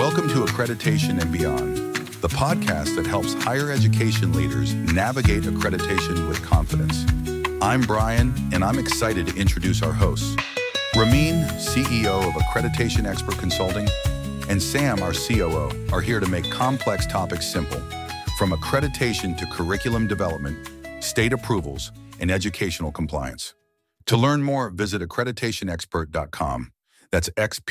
Welcome to Accreditation and Beyond, the podcast that helps higher education leaders navigate accreditation with confidence. I'm Brian, and I'm excited to introduce our hosts. Ramin, CEO of Accreditation Expert Consulting, and Sam, our COO, are here to make complex topics simple, from accreditation to curriculum development, state approvals, and educational compliance. To learn more, visit accreditationexpert.com. That's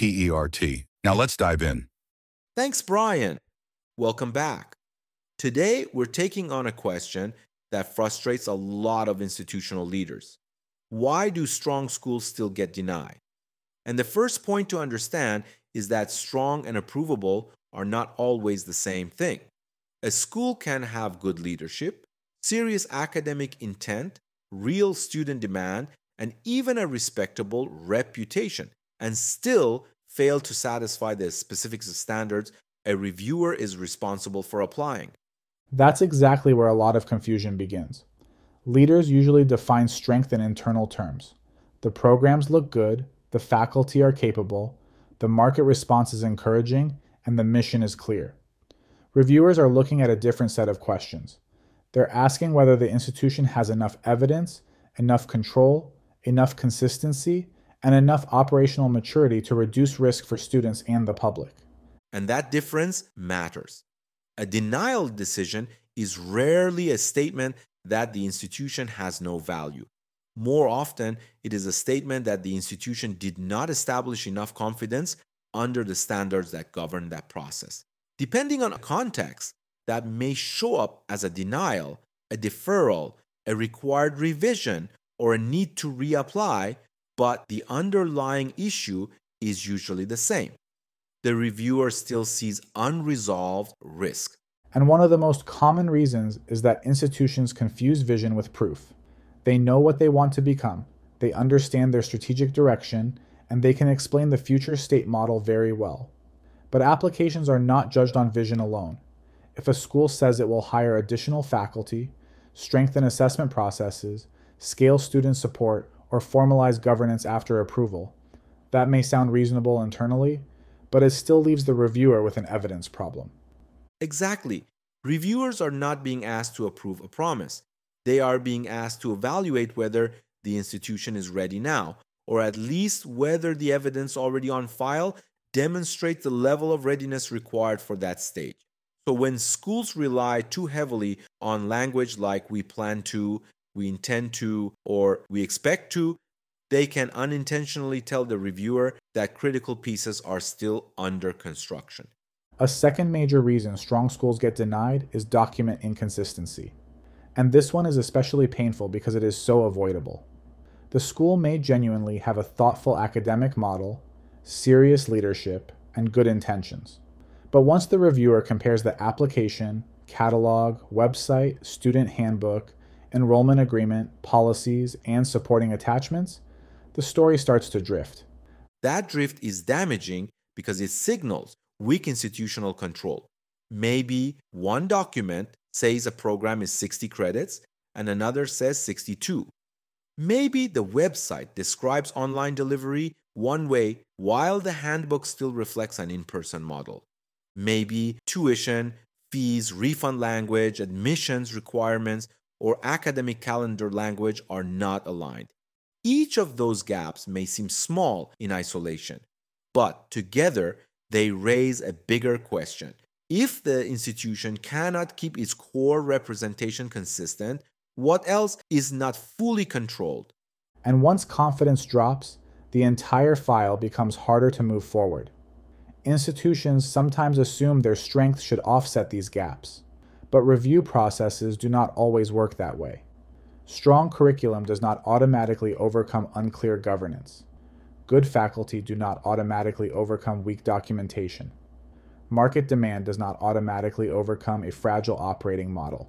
XPERT. Now let's dive in. Thanks, Brian. Welcome back. Today, we're taking on a question that frustrates a lot of institutional leaders. Why do strong schools still get denied? And the first point to understand is that strong and approvable are not always the same thing. A school can have good leadership, serious academic intent, real student demand, and even a respectable reputation, and still fail to satisfy the specific standards a reviewer is responsible for applying. That's exactly where a lot of confusion begins. Leaders usually define strength in internal terms. The programs look good, the faculty are capable, the market response is encouraging, and the mission is clear. Reviewers are looking at a different set of questions. They're asking whether the institution has enough evidence, enough control, enough consistency, and enough operational maturity to reduce risk for students and the public. And that difference matters. A denial decision is rarely a statement that the institution has no value. More often, it is a statement that the institution did not establish enough confidence under the standards that govern that process. Depending on context, that may show up as a denial, a deferral, a required revision, or a need to reapply, but the underlying issue is usually the same. The reviewer still sees unresolved risk. And one of the most common reasons is that institutions confuse vision with proof. They know what they want to become, they understand their strategic direction, and they can explain the future state model very well. But applications are not judged on vision alone. If a school says it will hire additional faculty, strengthen assessment processes, scale student support, or formalize governance after approval, that may sound reasonable internally, but it still leaves the reviewer with an evidence problem. Exactly. Reviewers are not being asked to approve a promise. They are being asked to evaluate whether the institution is ready now, or at least whether the evidence already on file demonstrates the level of readiness required for that stage. So when schools rely too heavily on language like we plan to, we intend to, or we expect to, they can unintentionally tell the reviewer that critical pieces are still under construction. A second major reason strong schools get denied is document inconsistency. And this one is especially painful because it is so avoidable. The school may genuinely have a thoughtful academic model, serious leadership, and good intentions. But once the reviewer compares the application, catalog, website, student handbook, enrollment agreement, policies, and supporting attachments, the story starts to drift. That drift is damaging because it signals weak institutional control. Maybe one document says a program is 60 credits and another says 62. Maybe the website describes online delivery one way while the handbook still reflects an in-person model. Maybe tuition, fees, refund language, admissions requirements, or academic calendar language are not aligned. Each of those gaps may seem small in isolation, but together they raise a bigger question. If the institution cannot keep its core representation consistent, what else is not fully controlled? And once confidence drops, the entire file becomes harder to move forward. Institutions sometimes assume their strength should offset these gaps. But review processes do not always work that way. Strong curriculum does not automatically overcome unclear governance. Good faculty do not automatically overcome weak documentation. Market demand does not automatically overcome a fragile operating model.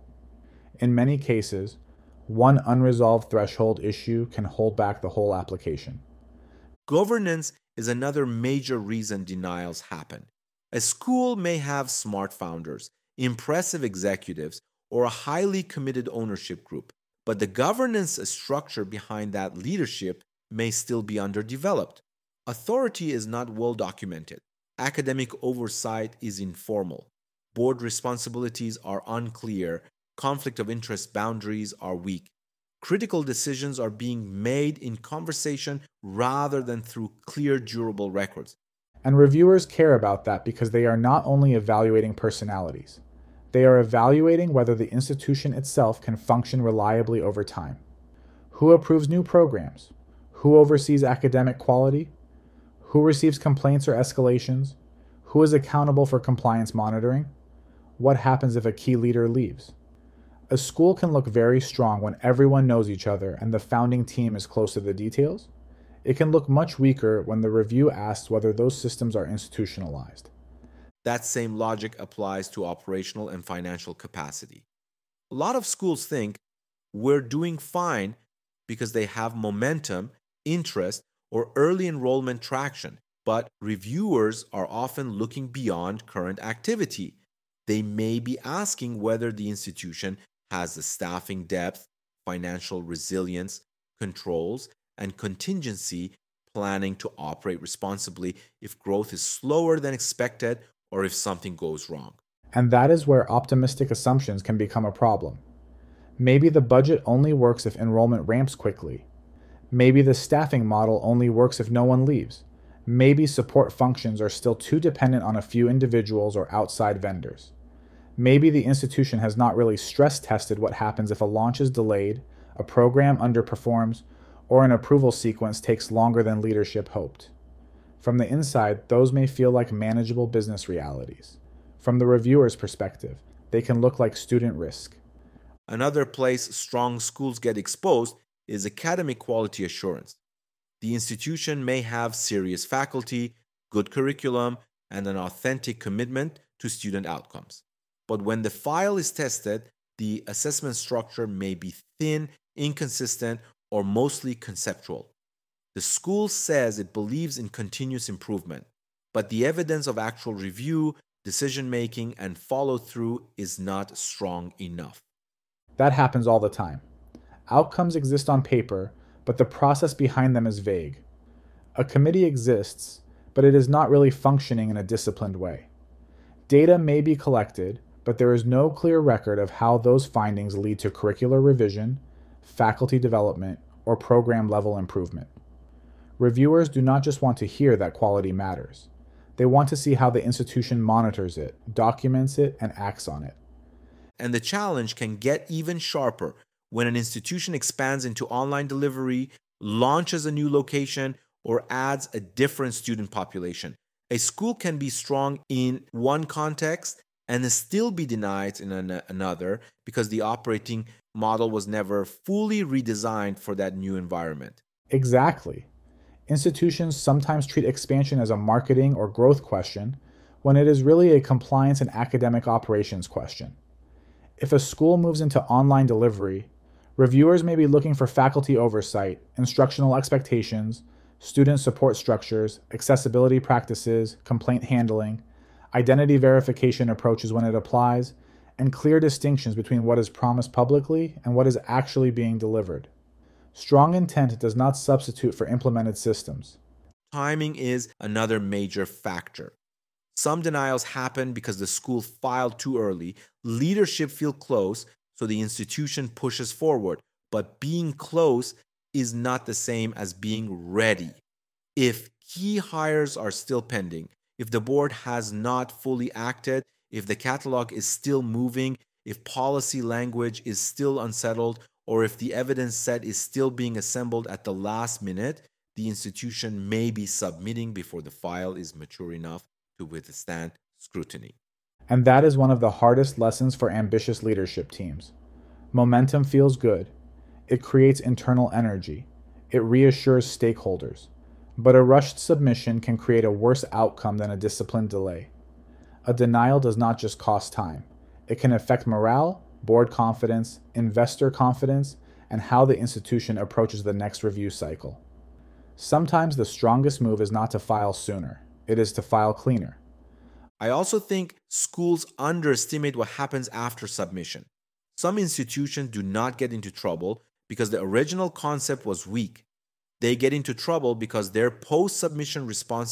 In many cases, one unresolved threshold issue can hold back the whole application. Governance is another major reason denials happen. A school may have smart founders, impressive executives, or a highly committed ownership group, but the governance structure behind that leadership may still be underdeveloped. Authority is not well documented. Academic oversight is informal. Board responsibilities are unclear. Conflict of interest boundaries are weak. Critical decisions are being made in conversation rather than through clear, durable records. And reviewers care about that because they are not only evaluating personalities, they are evaluating whether the institution itself can function reliably over time. Who approves new programs? Who oversees academic quality? Who receives complaints or escalations? Who is accountable for compliance monitoring? What happens if a key leader leaves? A school can look very strong when everyone knows each other and the founding team is close to the details. It can look much weaker when the review asks whether those systems are institutionalized. That same logic applies to operational and financial capacity. A lot of schools think we're doing fine because they have momentum, interest, or early enrollment traction, but reviewers are often looking beyond current activity. They may be asking whether the institution has the staffing depth, financial resilience, controls, and contingency planning to operate responsibly if growth is slower than expected or if something goes wrong. And that is where optimistic assumptions can become a problem. Maybe the budget only works if enrollment ramps quickly. Maybe the staffing model only works if no one leaves. Maybe support functions are still too dependent on a few individuals or outside vendors. Maybe the institution has not really stress tested what happens if a launch is delayed, a program underperforms, or an approval sequence takes longer than leadership hoped. From the inside, those may feel like manageable business realities. From the reviewer's perspective, they can look like student risk. Another place strong schools get exposed is academic quality assurance. The institution may have serious faculty, good curriculum, and an authentic commitment to student outcomes. But when the file is tested, the assessment structure may be thin, inconsistent, or mostly conceptual. The school says it believes in continuous improvement, but the evidence of actual review, decision making, and follow through is not strong enough. That happens all the time. Outcomes exist on paper, but the process behind them is vague. A committee exists, but it is not really functioning in a disciplined way. Data may be collected, but there is no clear record of how those findings lead to curricular revision, faculty development, or program level improvement. Reviewers do not just want to hear that quality matters. They want to see how the institution monitors it, documents it, and acts on it. And the challenge can get even sharper when an institution expands into online delivery, launches a new location, or adds a different student population. A school can be strong in one context and still be denied in another because the operating model was never fully redesigned for that new environment. Exactly. Institutions sometimes treat expansion as a marketing or growth question when it is really a compliance and academic operations question. If a school moves into online delivery, reviewers may be looking for faculty oversight, instructional expectations, student support structures, accessibility practices, complaint handling, identity verification approaches when it applies, and clear distinctions between what is promised publicly and what is actually being delivered. Strong intent does not substitute for implemented systems. Timing is another major factor. Some denials happen because the school filed too early, leadership feels close, so the institution pushes forward. But being close is not the same as being ready. If key hires are still pending, if the board has not fully acted, if the catalog is still moving, if policy language is still unsettled, or if the evidence set is still being assembled at the last minute, the institution may be submitting before the file is mature enough to withstand scrutiny. And that is one of the hardest lessons for ambitious leadership teams. Momentum feels good. It creates internal energy. It reassures stakeholders. But a rushed submission can create a worse outcome than a disciplined delay. A denial does not just cost time. It can affect morale, board confidence, investor confidence, and how the institution approaches the next review cycle. Sometimes the strongest move is not to file sooner. It is to file cleaner. I also think schools underestimate what happens after submission. Some institutions do not get into trouble because the original concept was weak. They get into trouble because their post-submission responses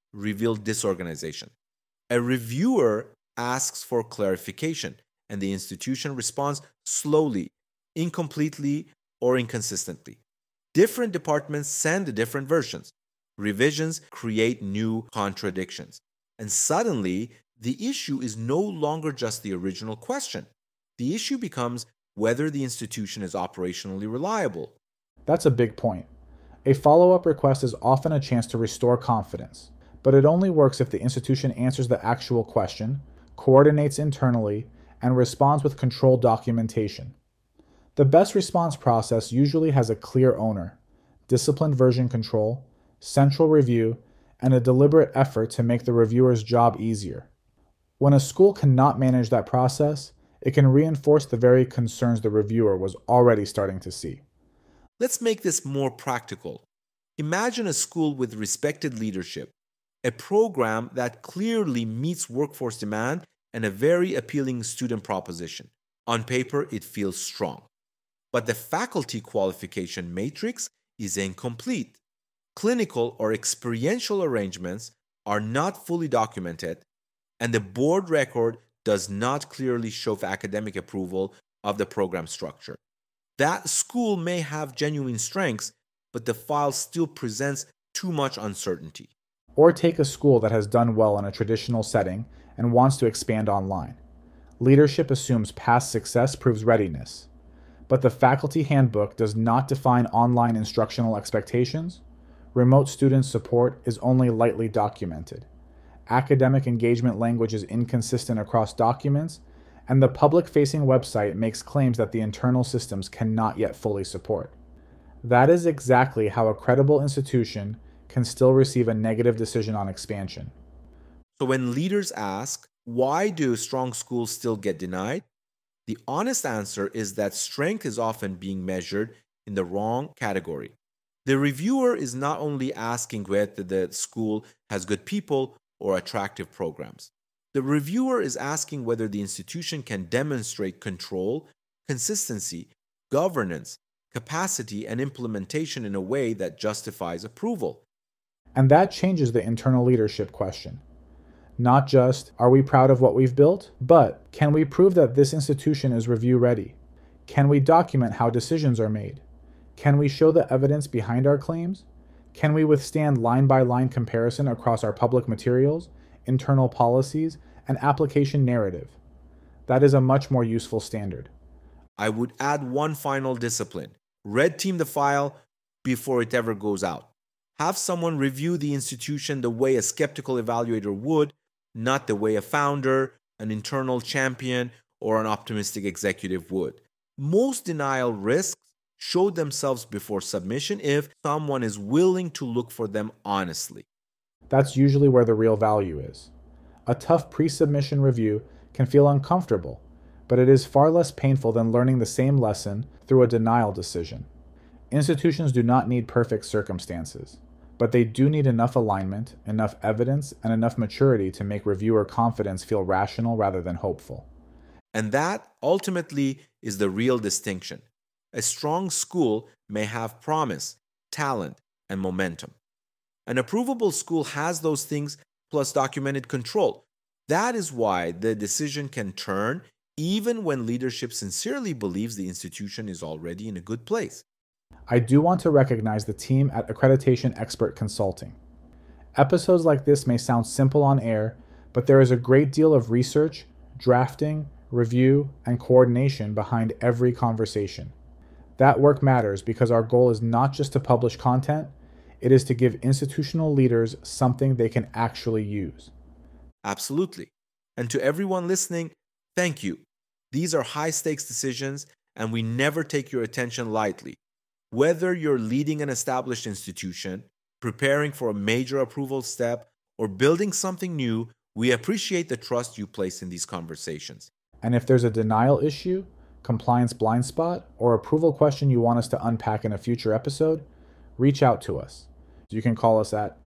revealed disorganization. A reviewer asks for clarification, and the institution responds slowly, incompletely, or inconsistently. Different departments send different versions. Revisions create new contradictions. And suddenly, the issue is no longer just the original question. The issue becomes whether the institution is operationally reliable. That's a big point. A follow-up request is often a chance to restore confidence, but it only works if the institution answers the actual question, coordinates internally, and responds with controlled documentation. The best response process usually has a clear owner, disciplined version control, central review, and a deliberate effort to make the reviewer's job easier. When a school cannot manage that process, it can reinforce the very concerns the reviewer was already starting to see. Let's make this more practical. Imagine a school with respected leadership, a program that clearly meets workforce demand, and a very appealing student proposition. On paper, it feels strong. But the faculty qualification matrix is incomplete. Clinical or experiential arrangements are not fully documented, and the board record does not clearly show academic approval of the program structure. That school may have genuine strengths, but the file still presents too much uncertainty. Or take a school that has done well in a traditional setting and wants to expand online. Leadership assumes past success proves readiness, but the faculty handbook does not define online instructional expectations. Remote student support is only lightly documented. Academic engagement language is inconsistent across documents, and the public-facing website makes claims that the internal systems cannot yet fully support. That is exactly how a credible institution can still receive a negative decision on expansion. So when leaders ask, why do strong schools still get denied? The honest answer is that strength is often being measured in the wrong category. The reviewer is not only asking whether the school has good people or attractive programs. The reviewer is asking whether the institution can demonstrate control, consistency, governance, capacity, and implementation in a way that justifies approval. And that changes the internal leadership question. Not just, are we proud of what we've built, but can we prove that this institution is review ready? Can we document how decisions are made? Can we show the evidence behind our claims? Can we withstand line-by-line comparison across our public materials, internal policies, and application narrative? That is a much more useful standard. I would add one final discipline. Red team the file before it ever goes out. Have someone review the institution the way a skeptical evaluator would, not the way a founder, an internal champion, or an optimistic executive would. Most denial risks show themselves before submission if someone is willing to look for them honestly. That's usually where the real value is. A tough pre-submission review can feel uncomfortable, but it is far less painful than learning the same lesson through a denial decision. Institutions do not need perfect circumstances, but they do need enough alignment, enough evidence, and enough maturity to make reviewer confidence feel rational rather than hopeful. And that, ultimately, is the real distinction. A strong school may have promise, talent, and momentum. An approvable school has those things plus documented control. That is why the decision can turn even when leadership sincerely believes the institution is already in a good place. I do want to recognize the team at Accreditation Expert Consulting. Episodes like this may sound simple on air, but there is a great deal of research, drafting, review, and coordination behind every conversation. That work matters because our goal is not just to publish content, it is to give institutional leaders something they can actually use. Absolutely. And to everyone listening, thank you. These are high-stakes decisions, and we never take your attention lightly. Whether you're leading an established institution, preparing for a major approval step, or building something new, we appreciate the trust you place in these conversations. And if there's a denial issue, compliance blind spot, or approval question you want us to unpack in a future episode, reach out to us. You can call us at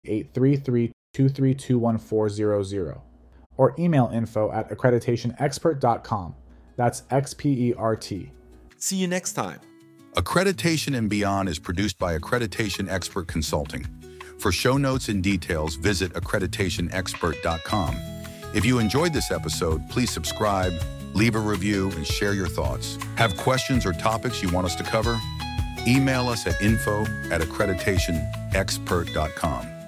833-232-1400 or email info@accreditationexpert.com. That's XPERT. See you next time. Accreditation and Beyond is produced by Accreditation Expert Consulting. For show notes and details, visit accreditationexpert.com. If you enjoyed this episode, please subscribe, leave a review, and share your thoughts. Have questions or topics you want us to cover? Email us at info@accreditationexpert.com.